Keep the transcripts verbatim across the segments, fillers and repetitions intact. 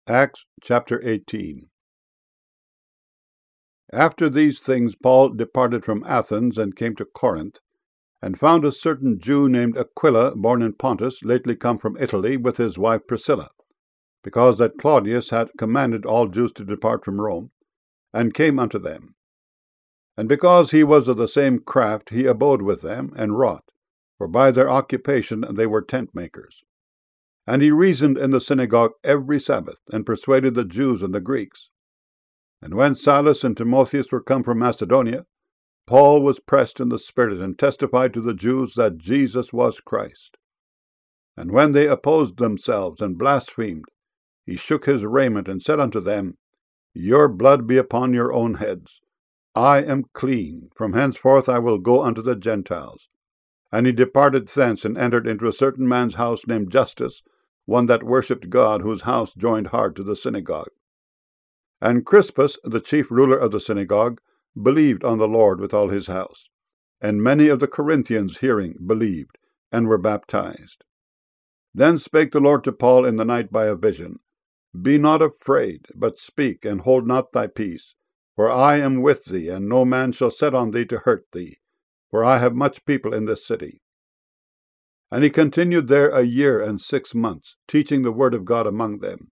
Acts chapter eighteen. After these things Paul departed from Athens and came to Corinth, and found a certain Jew named Aquila, born in Pontus, lately come from Italy, with his wife Priscilla, because that Claudius had commanded all Jews to depart from Rome, and came unto them. And because he was of the same craft, he abode with them, and wrought, for by their occupation they were tent makers. And he reasoned in the synagogue every Sabbath, and persuaded the Jews and the Greeks. And when Silas and Timotheus were come from Macedonia, Paul was pressed in the Spirit, and testified to the Jews that Jesus was Christ. And when they opposed themselves and blasphemed, he shook his raiment, and said unto them, Your blood be upon your own heads. I am clean. From henceforth I will go unto the Gentiles. And he departed thence, and entered into a certain man's house named Justus, one that worshipped God, whose house joined hard to the synagogue. And Crispus, the chief ruler of the synagogue, believed on the Lord with all his house. And many of the Corinthians, hearing, believed, and were baptized. Then spake the Lord to Paul in the night by a vision, Be not afraid, but speak, and hold not thy peace. For I am with thee, and no man shall set on thee to hurt thee, for I have much people in this city. And he continued there a year and six months, teaching the word of God among them.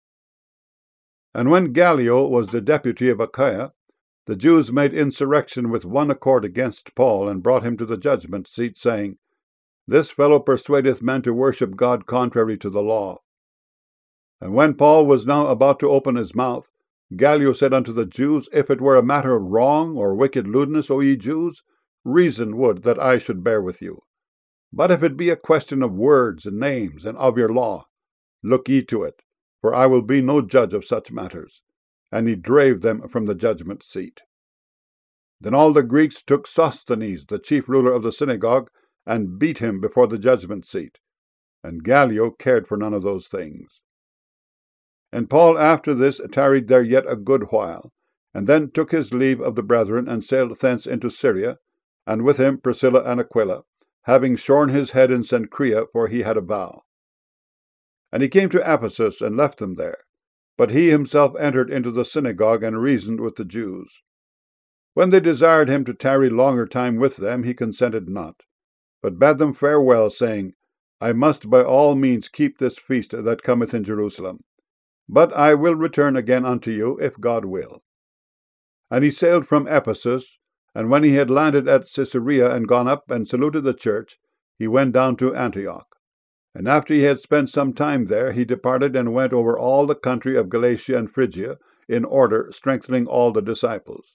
And when Gallio was the deputy of Achaia, the Jews made insurrection with one accord against Paul, and brought him to the judgment seat, saying, This fellow persuadeth men to worship God contrary to the law. And when Paul was now about to open his mouth, Gallio said unto the Jews, If it were a matter of wrong or wicked lewdness, O ye Jews, reason would that I should bear with you. But if it be a question of words and names and of your law, look ye to it, for I will be no judge of such matters. And he drave them from the judgment seat. Then all the Greeks took Sosthenes, the chief ruler of the synagogue, and beat him before the judgment seat. And Gallio cared for none of those things. And Paul after this tarried there yet a good while, and then took his leave of the brethren, and sailed thence into Syria, and with him Priscilla and Aquila, having shorn his head in Cenchrea, for he had a vow. And he came to Ephesus, and left them there. But he himself entered into the synagogue, and reasoned with the Jews. When they desired him to tarry longer time with them, he consented not, but bade them farewell, saying, I must by all means keep this feast that cometh in Jerusalem. But I will return again unto you, if God will. And he sailed from Ephesus, and when he had landed at Caesarea, and gone up and saluted the church, he went down to Antioch. And after he had spent some time there, he departed and went over all the country of Galatia and Phrygia, in order, strengthening all the disciples.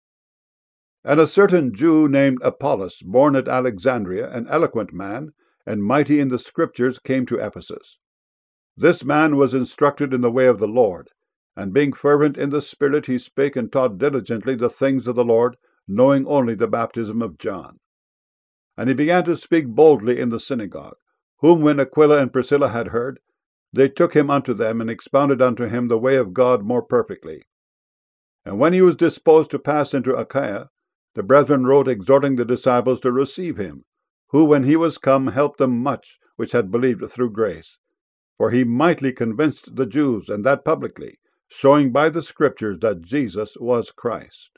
And a certain Jew named Apollos, born at Alexandria, an eloquent man, and mighty in the Scriptures, came to Ephesus. This man was instructed in the way of the Lord, and being fervent in the Spirit, he spake and taught diligently the things of the Lord, knowing only the baptism of John. And he began to speak boldly in the synagogue, whom when Aquila and Priscilla had heard, they took him unto them, and expounded unto him the way of God more perfectly. And when he was disposed to pass into Achaia, the brethren wrote, exhorting the disciples to receive him, who, when he was come, helped them much which had believed through grace. For he mightily convinced the Jews, and that publicly, showing by the Scriptures that Jesus was Christ.